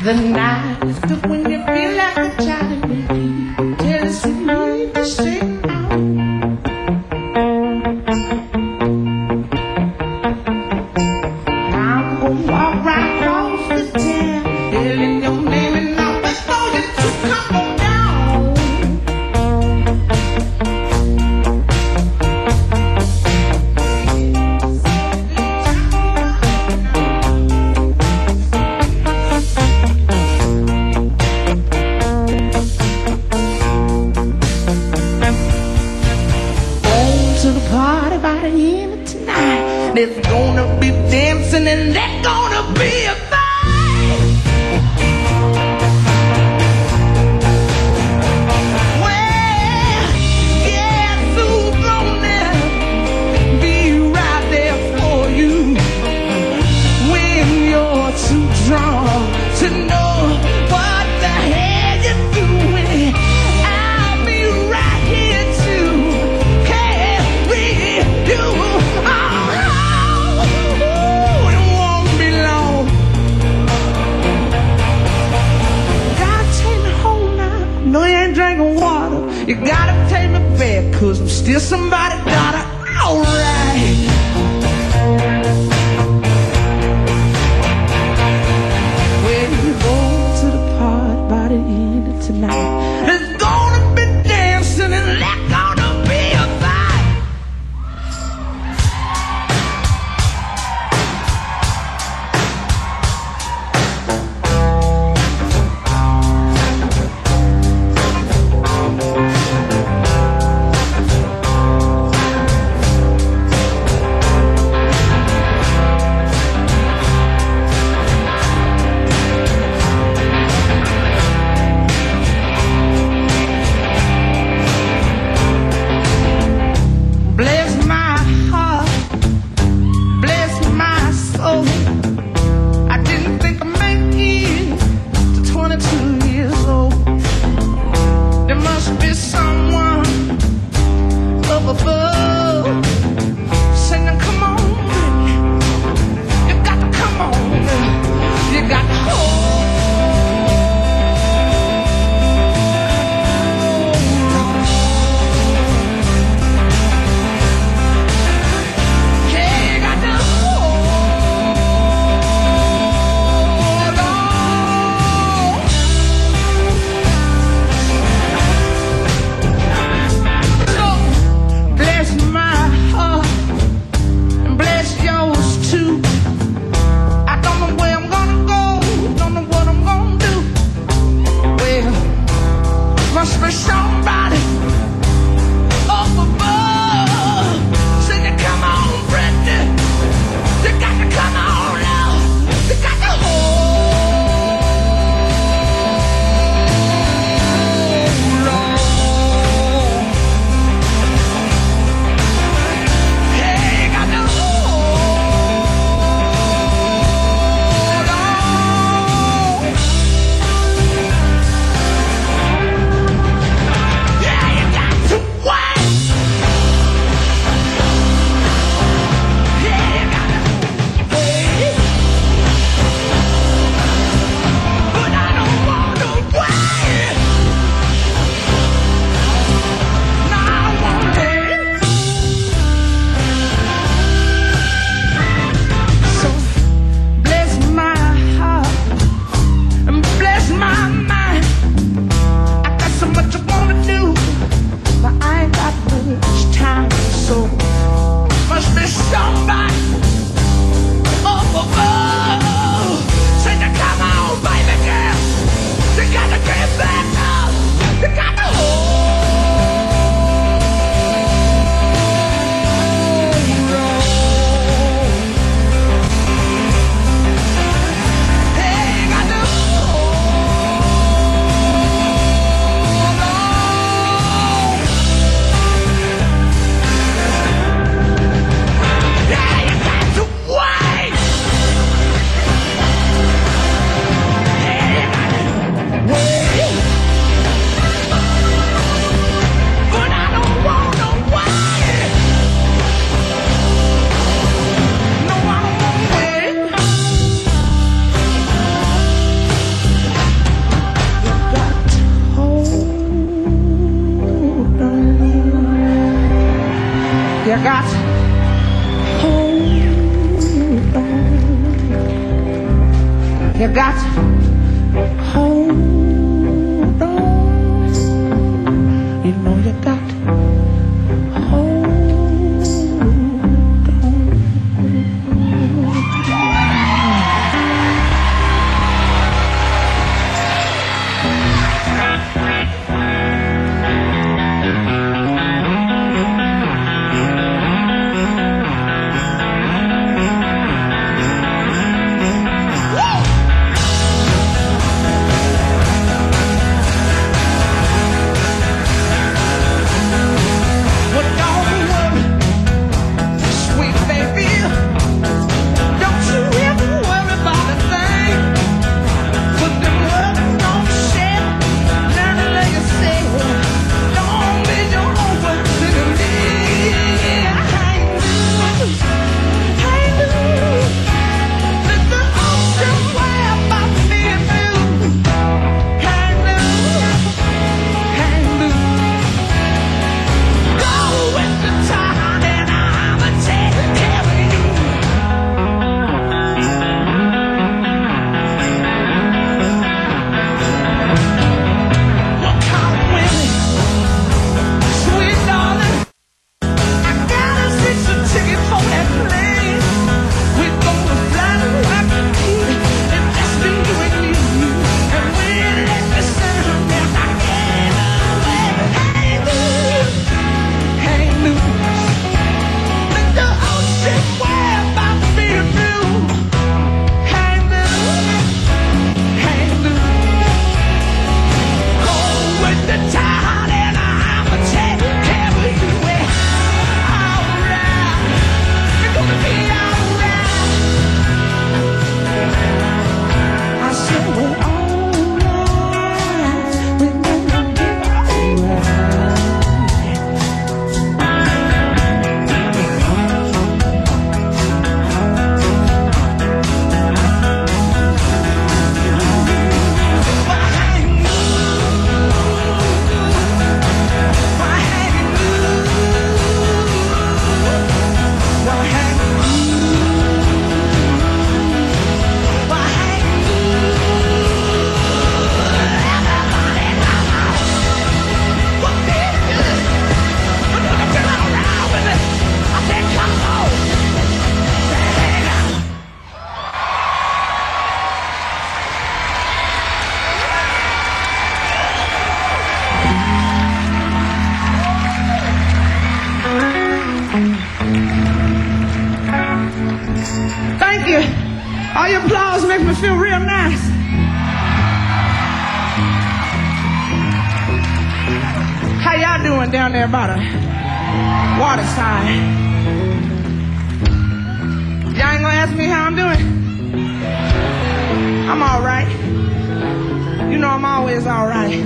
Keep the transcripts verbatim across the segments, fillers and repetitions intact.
The night when you feel like a child, tell us you need to sit out. I'm gonna walk right across the town, yelling your name and all before you to come on down. To the party by the end of tonight. There's gonna be dancing and there's gonna be a fight. Well, guess who's gonna be right there for you when you're too drunk to know what the hell you're doing. I'll be right here too. You, oh, oh, it won't be long. Gotta take me home now. No, you ain't drinking water. You gotta take me back, cause I'm still somebody's daughter. Alright. When you go to the party by the end of tonight, there's gonna be dancing and there's gonna be a fight. Bless my heart, bless my soul. I didn't think I'd make it to twenty-two years old. There must be someone up above saying, come on, you got to come on, you got to hold. You got to hold on. You got to hold on. You know you got to hold on. All your applause makes me feel real nice. How y'all doing down there by the water side? Y'all ain't gonna ask me how I'm doing? I'm all right. You know I'm always all right.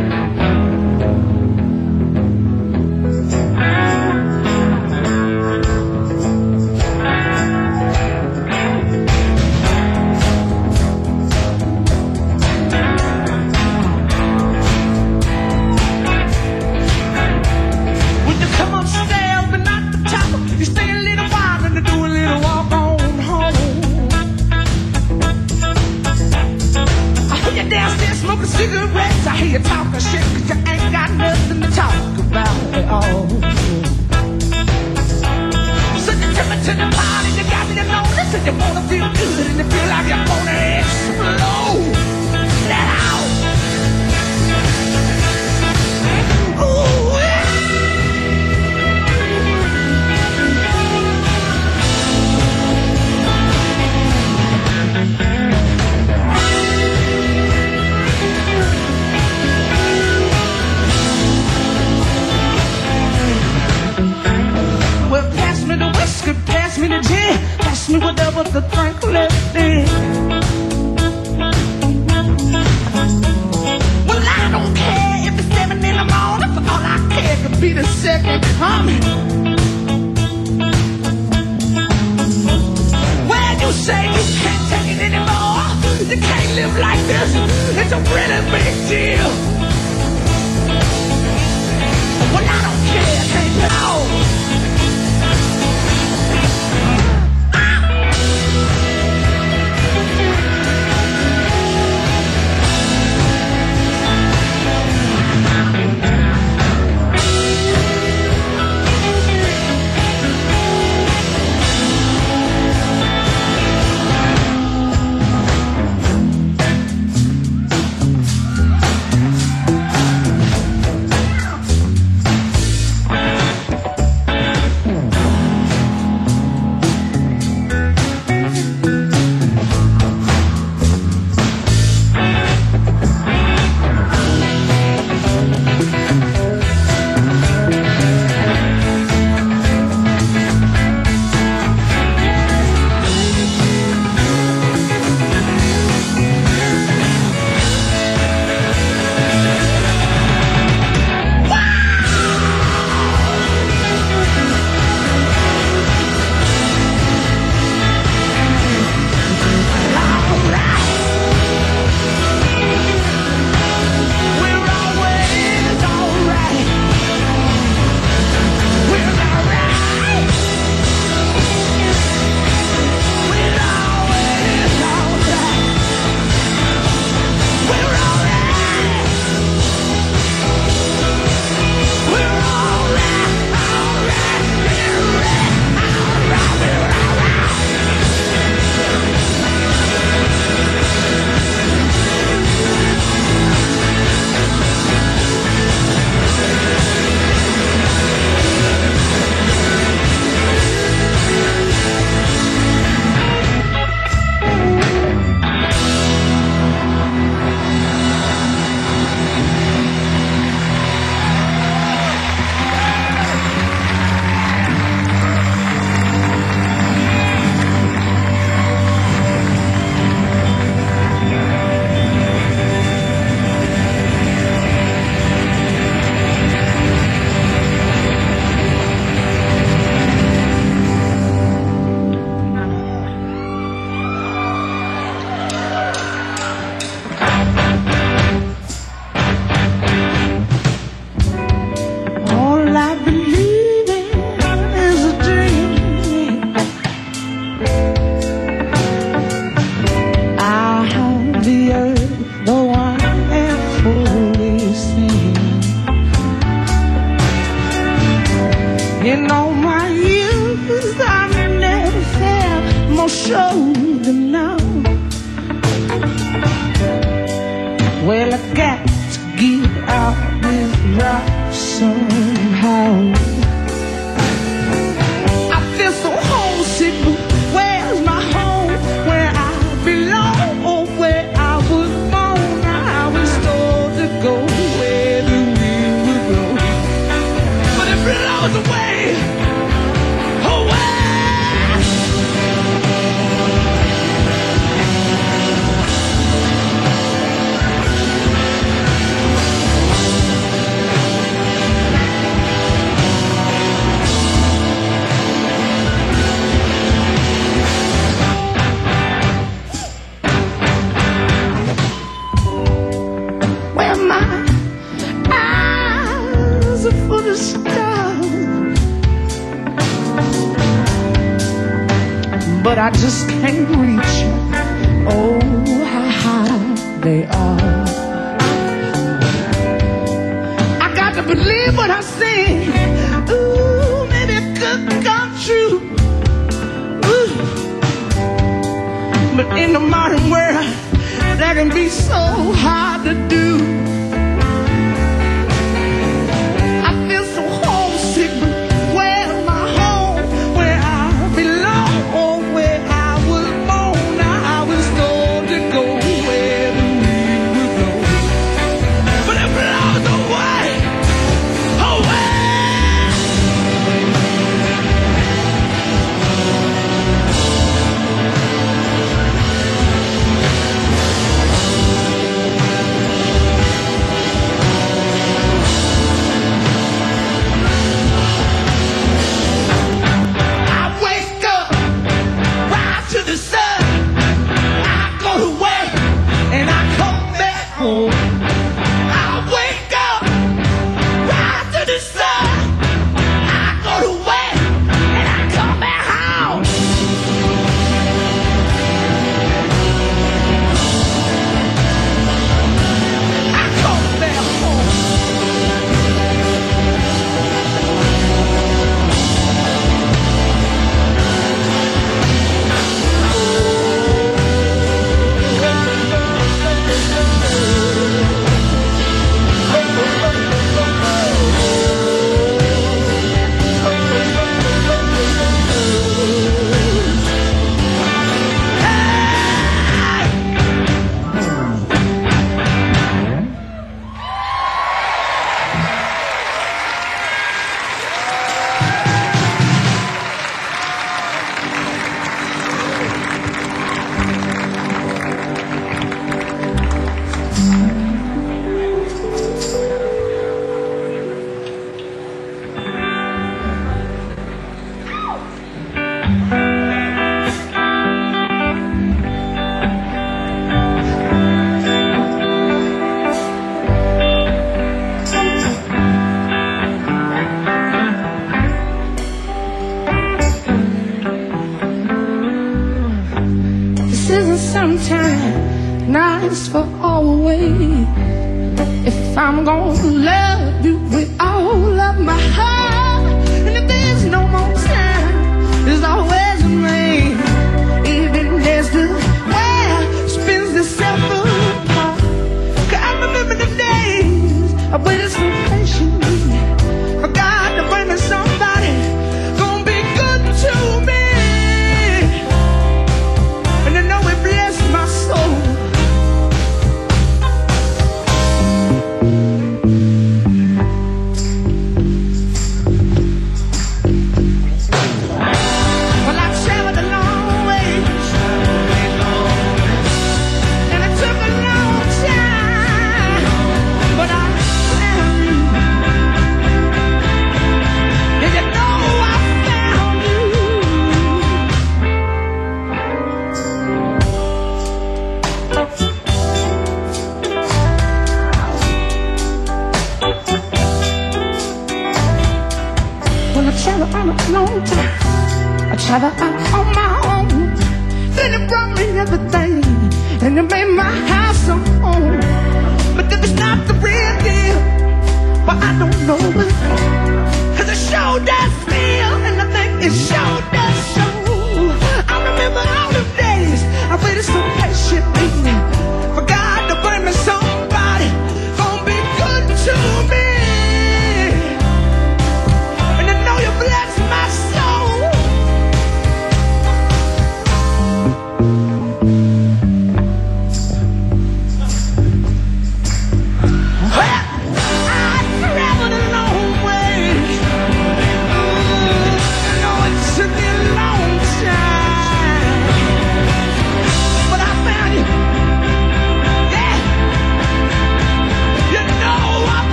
Cigarettes, I hear you talking shit, cause you ain't got nothing to talk about at all. So you took me to the party, you got me to know this, and you wanna feel good, and you feel like you wanna explode. Let out. Ooh, pass me the gin, pass me whatever the drink left in. Well, I don't care if it's seven in the morning, for all I care could be the second coming. Well, you say you can't take it anymore, you can't live like this, it's a really big deal. Well, I don't care, I can't get out. In all my years, I never felt more sure than now. Well, I got to get out this rock somehow. I feel so homesick, but where's my home? Where I belong, or where I was born? I was told to go where the wind would blow, but it blows away. But I just can't reach. Oh, how high they are. I got to believe what I see. Ooh, maybe it could come true. Ooh. But in the modern world, that can be so hard to do. I feel so homesick, but where's my home? Where I belong, or where I was born? I was told to go where the wind would blow, but it blows away, away. Sometimes nice for always. If I'm gonna love you with all of my heart, and if there's no more time, there's always a rain. Even there's the world spins itself apart. 'Cause I remember the days I waited so patiently for God to bring me somebody gonna be good to me. And I know it blessed my soul. Well, I traveled a long way, and it took a long time, but I found you. And you know I found you. Well, I traveled on a long time. I traveled out on my own. Then it brought me everything, and it made my house a home. But if it's not the real deal, well, I don't know it. 'Cause it sure does feel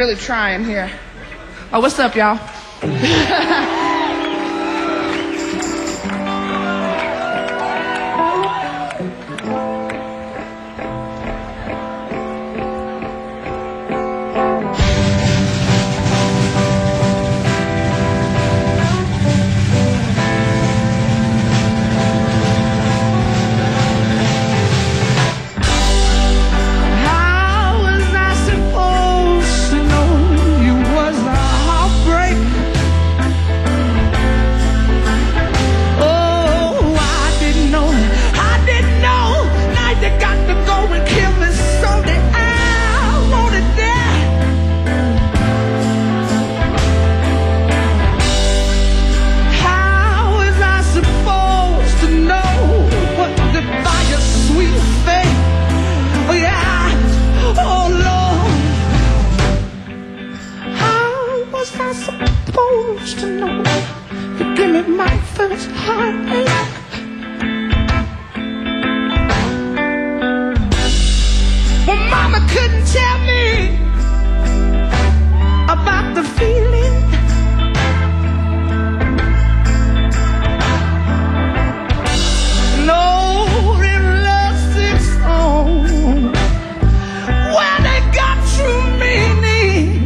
really trying here. Oh, what's up, y'all? To know you give me my first heartache. Well, mama couldn't tell me about the feeling. No realistic song. Well, they got true meaning.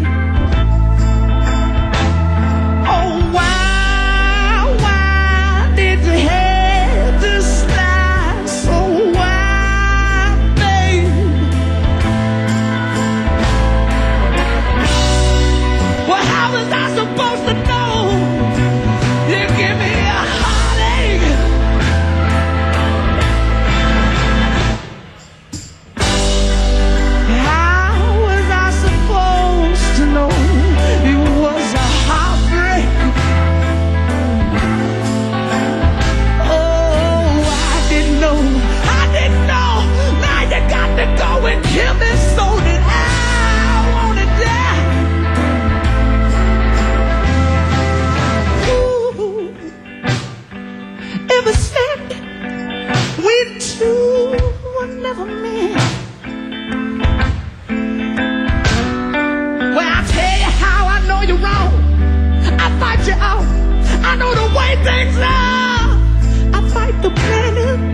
I know the way things are. I fight the planet.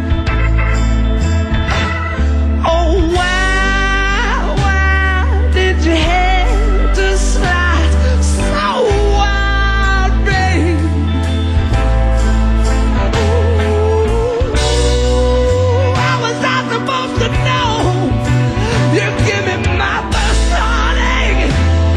Oh, why, why did you have to slide so wild, babe? Ooh, how was I supposed to know? You give me my first heartache.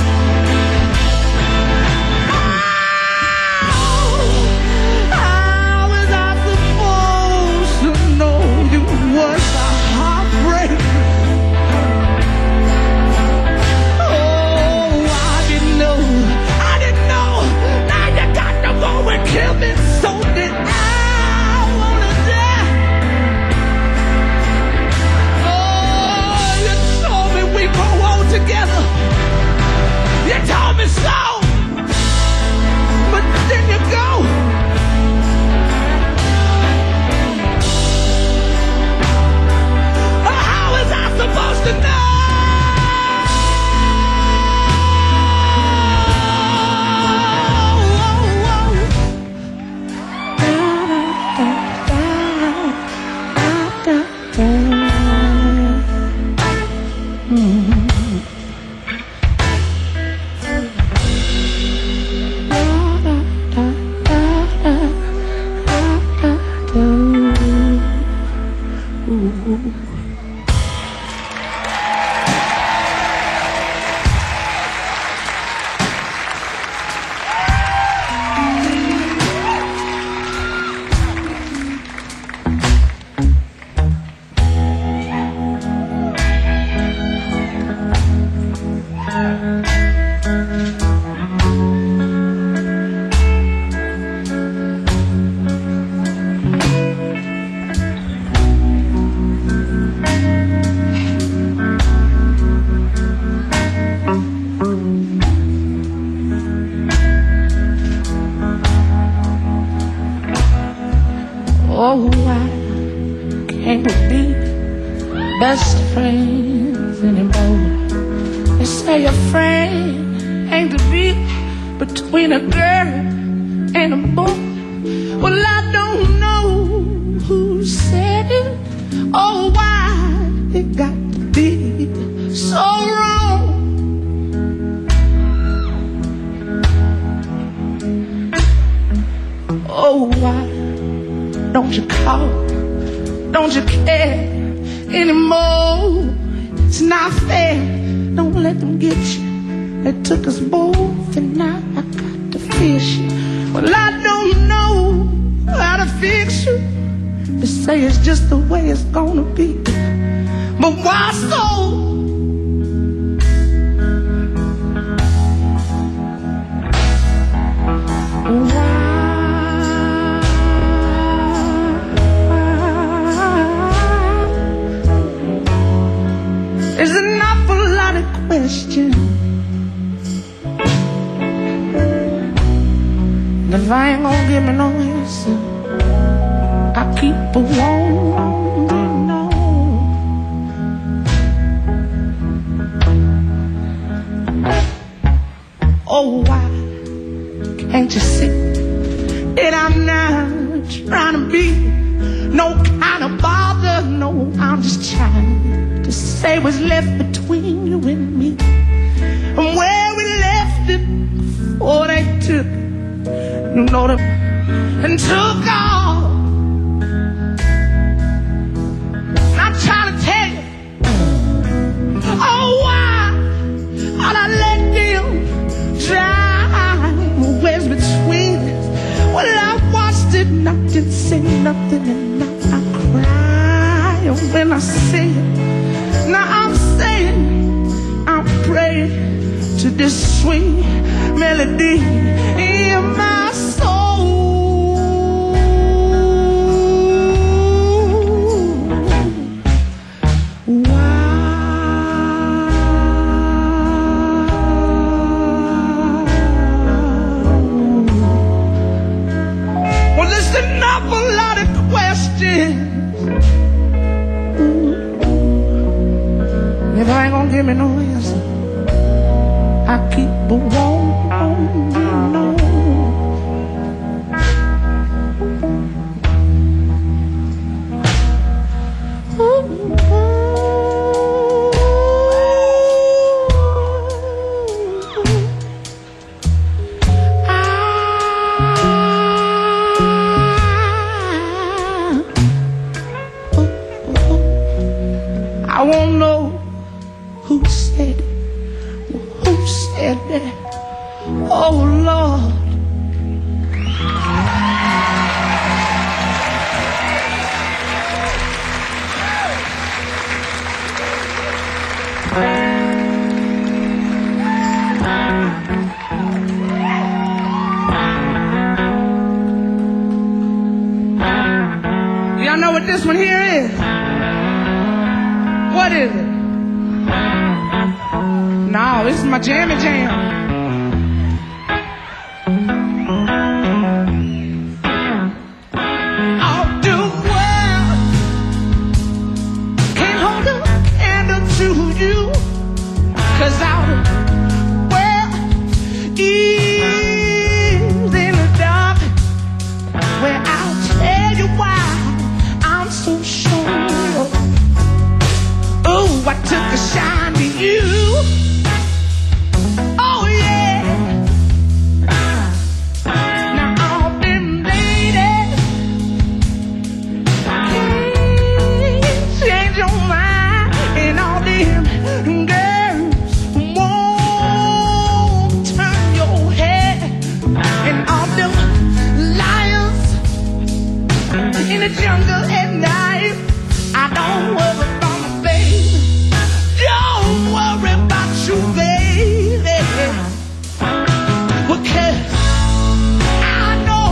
Kill me, so did I wanna die. Oh, you told me we grow old together. You told me so, but then you go. Oh, how was I supposed to know? Oh, why can't we be best friends anymore? They say a friend ain't to be between a girl and a boy. Well, I don't know who said it or why it got to be so wrong. Oh, why don't you call? Don't you care anymore? It's not fair. Don't let them get you. They took us both, and now I got to fix you. Well, I don't know how to fix you. They say it's just the way it's gonna be. But why so? Why? There's an awful lot of questions. If I ain't gonna give me no answer, I keep a wondering on. Oh, why can't you see that I'm not trying to be no kind of bother? No, I'm just trying to say what's left between you and me, and where we left it before they took it. You know them and took off. I'm trying to tell you, oh, why ought I let them drive where's between us? Well, I watched it and I didn't say nothing, and now I cry when I see it. Now I'm saying, I'm praying to this sweet melody in my soul. Why? Well, there's an awful lot of questions. If I ain't gonna give me no answer, I keep a wondering on. I won't know who said it, who said that. Oh, Lord. Y'all know what this one here is? What is it? No, this is my jammy jam. All the world can't hold a candle to you, 'cause our world is in the dark. Well, I'll tell you why I'm so sure. Oh, I took a shine to you. Oh, yeah. Now all them ladies can't change your mind, and all them girls won't turn your head, and all them lions in the jungle at night. I don't worry about my baby. Don't worry about you, baby. Because I know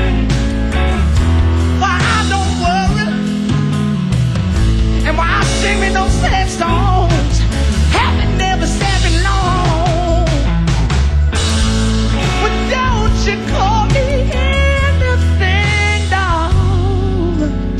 why I don't worry, and why I sing me those sad songs. Haven't never said me long. But don't you call me anything, dog.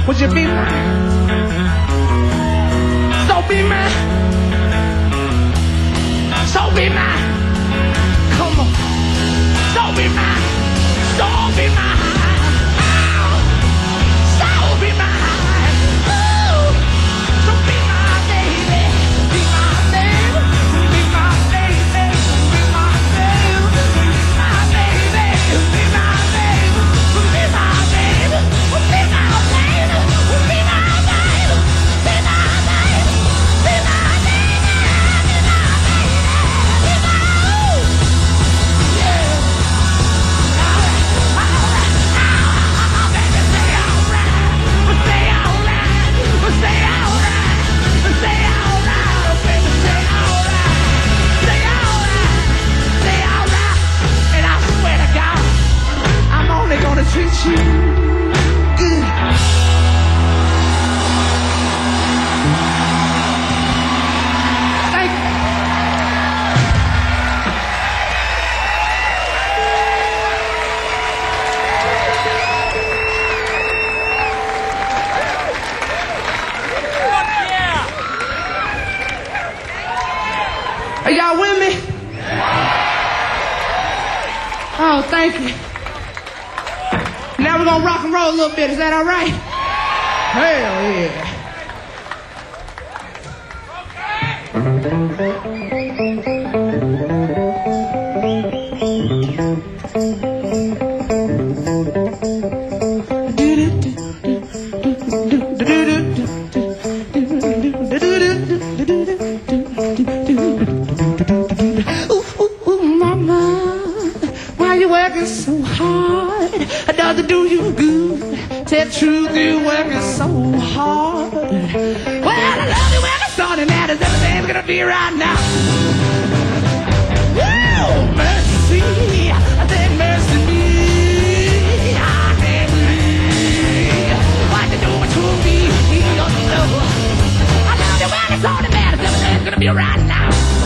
Would you be mine? So be mine. So be mine. Come on. So be mine. So be mine. Oh, so be mine. Oh, so be my baby. Be my baby. Be my baby. Be my baby. Be my baby. Be my baby. Be my baby. Be my baby. Be my baby. Be my baby. Be my baby. Be my baby. Be my yeah. All right. Oh, baby, say all right. Say all right. Say all right. Say all right. Baby, say all right. Say all right. Say all right. And I swear to God, I'm only gonna treat you good. Thank you. Are y'all with me? Oh, thank you. Now we're gonna rock and roll a little bit. Is that all right? Hell yeah. Ooh, ooh, ooh, mama, why you working so hard? Does it do you good? Tell the truth, you working so hard. Well, I love you when the sun and that is everything's gonna be right now. Woo, mercy, I said mercy me. I can't believe what you doing to me. I love you when the sun and that is everything's gonna be right now.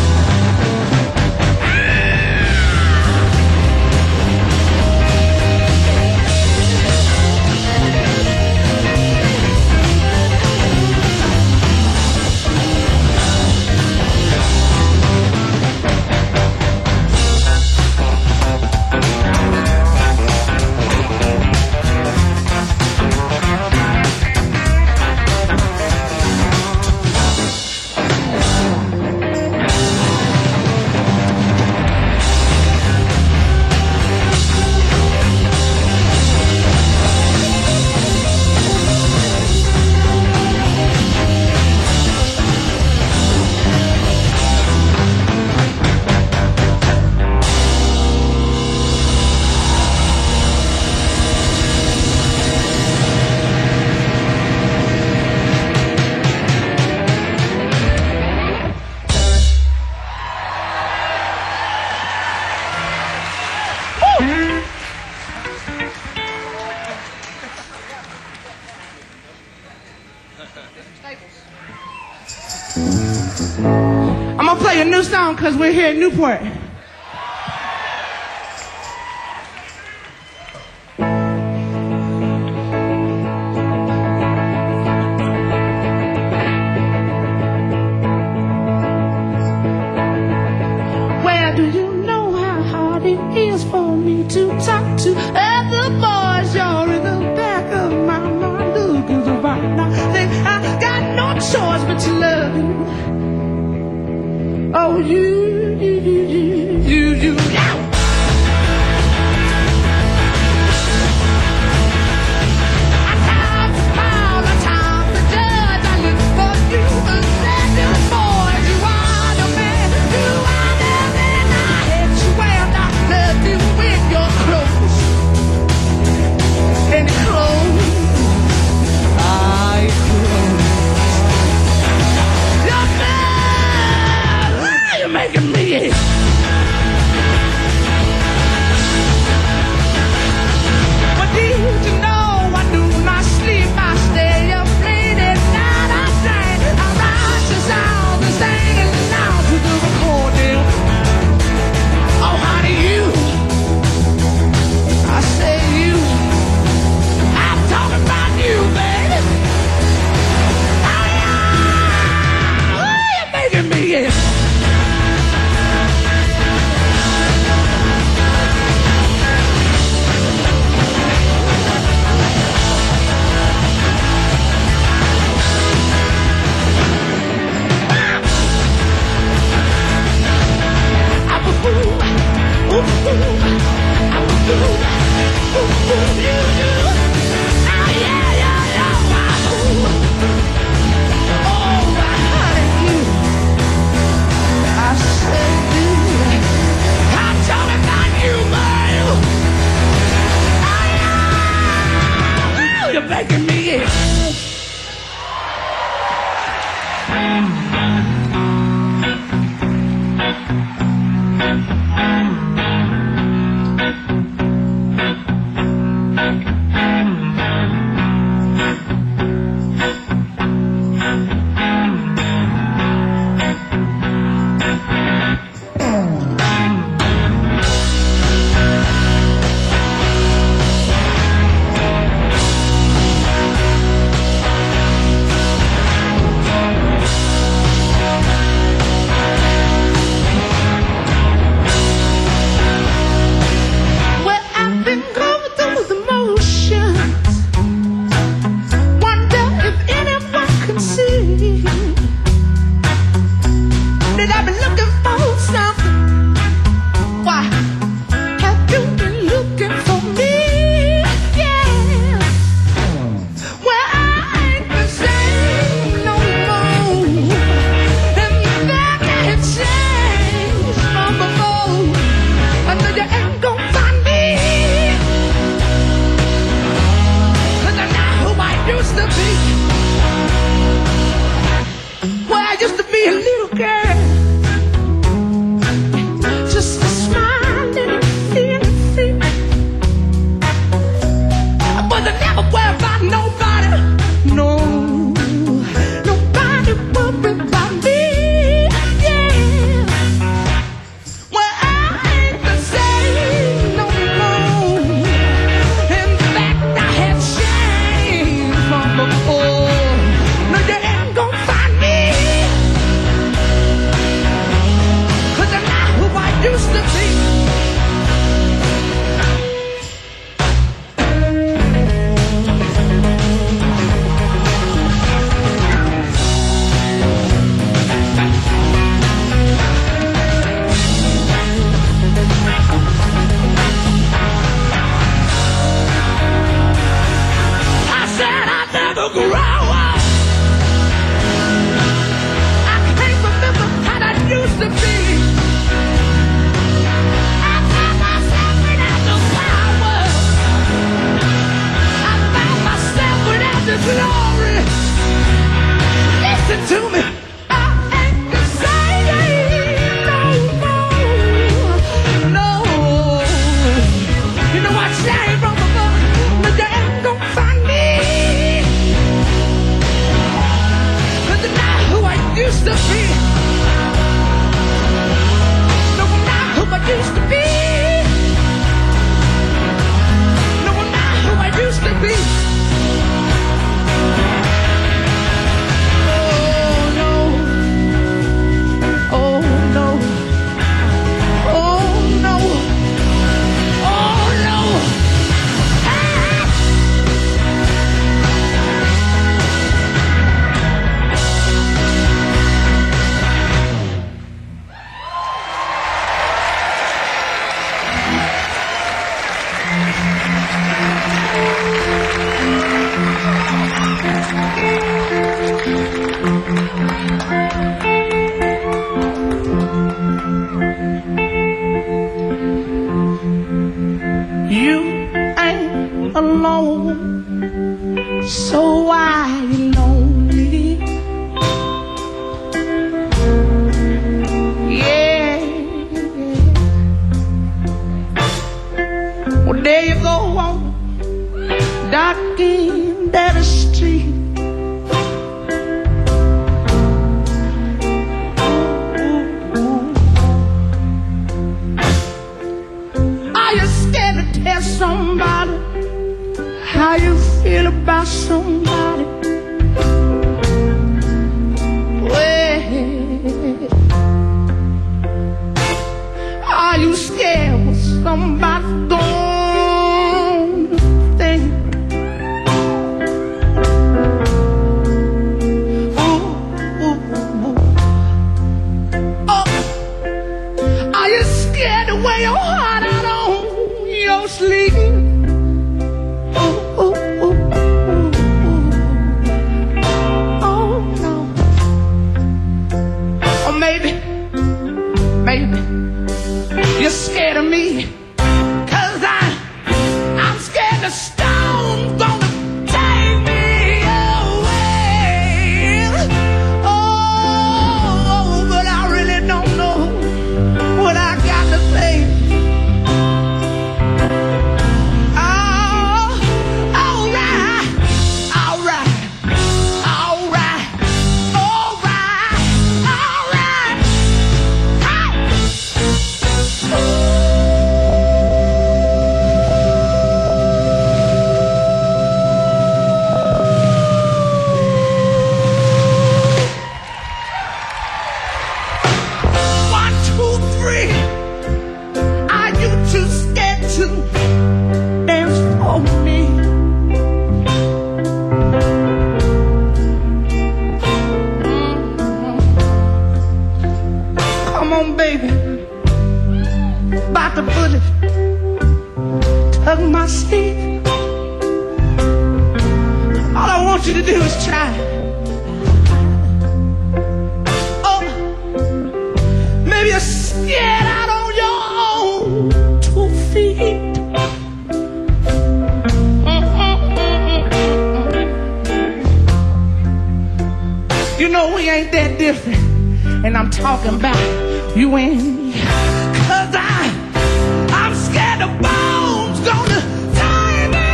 I'm gonna play a new song because we're here in Newport. Well, do you know how hard it is for me to talk to other boys? You're in the back of my mind looking so right now. Think I got no choice but to love you. Oh, you, you, you, you, you, you, yeah. I time to smile, I time to judge. I look for you, and said you boys, you are the man, you are the man. I hate you and I love you in your clothes, in your clothes, I clothes. You're making making me ill. You're scared of me. you to do is try. Oh, maybe you're scared out on your own two feet. You know we ain't that different, and I'm talking about you and me. Cause I, I'm scared the bones gonna tie me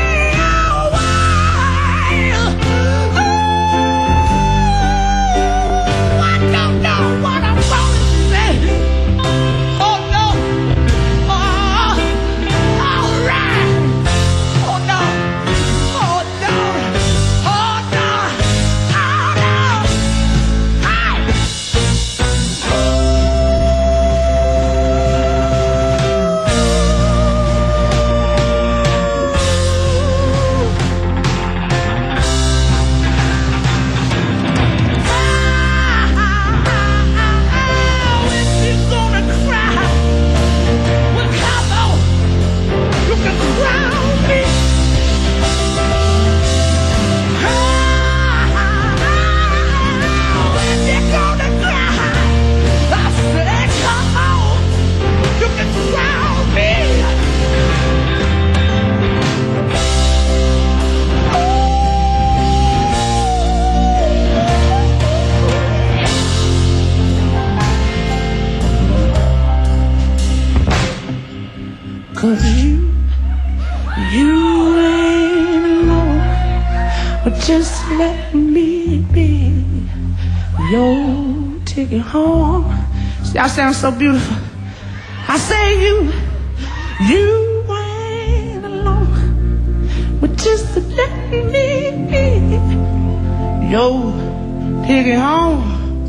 away. Oh, I don't know what I'm gonna say. Oh no, oh, alright. Oh no, oh no, oh no, oh no. Cause you, you ain't alone, but just let me be your ticket home. See, I sound so beautiful. I say you, you ain't alone, but just let me be your ticket home.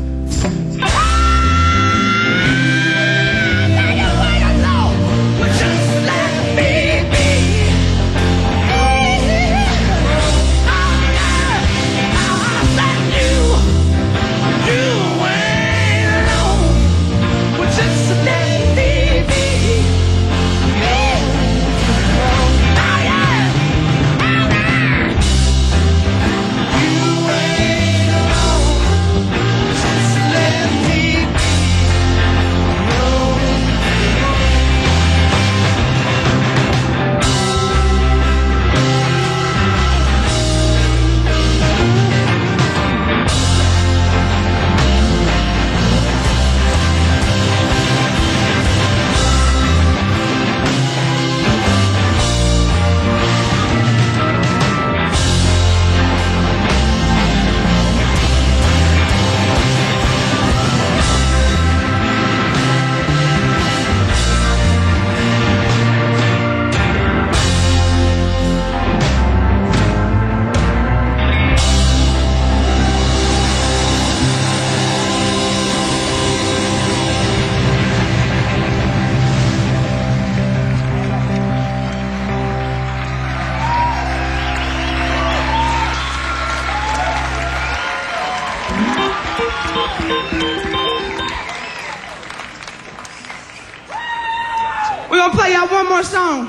We're gonna play y'all one more song.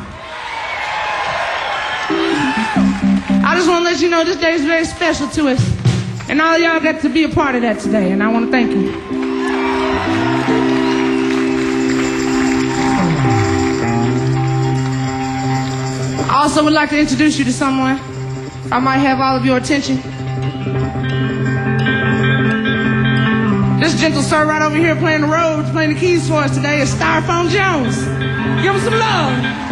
I just want to let you know this day is very special to us, and all y'all got to be a part of that today, and I want to thank you. I also would like to introduce you to someone. I might have all of your attention. This gentle sir right over here playing the Rhodes, playing the keys for us today is Styrofoam Jones. Give him some love.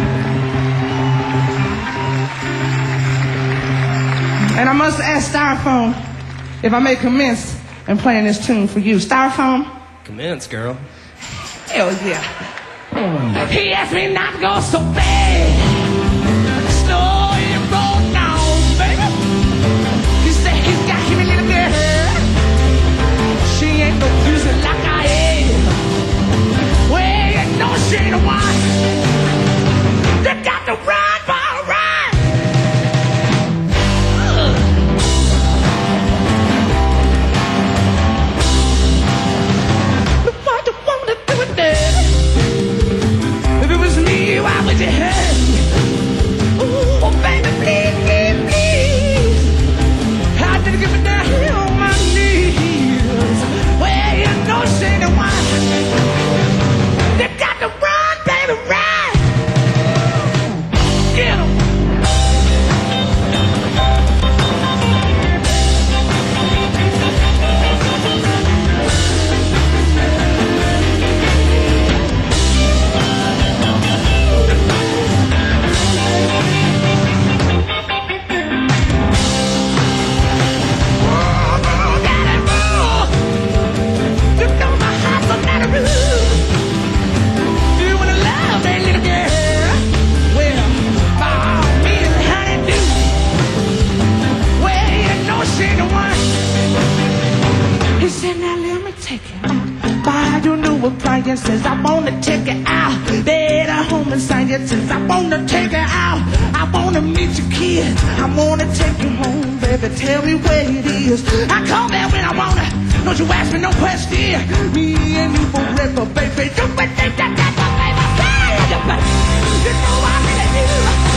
And I must ask Styrofoam if I may commence in playing this tune for you. Styrofoam? Commence, girl. Hell yeah. He asked me not to go so bad. Slow and roll down, baby. He said he's got him a little girl. She ain't no music like I am. Well, you know she ain't the one. They got to run for a ride. But why do you want to do it, Daddy? If it was me, why would you hurt me? you since I wanna take it out. Bed at home and sign you since I wanna take it out. I wanna meet your kids, I wanna take you home, baby, tell me where it is. I come there when I wanna, don't you ask me no question. Me and you forever, baby, you would think that that's what baby say. You know I really do.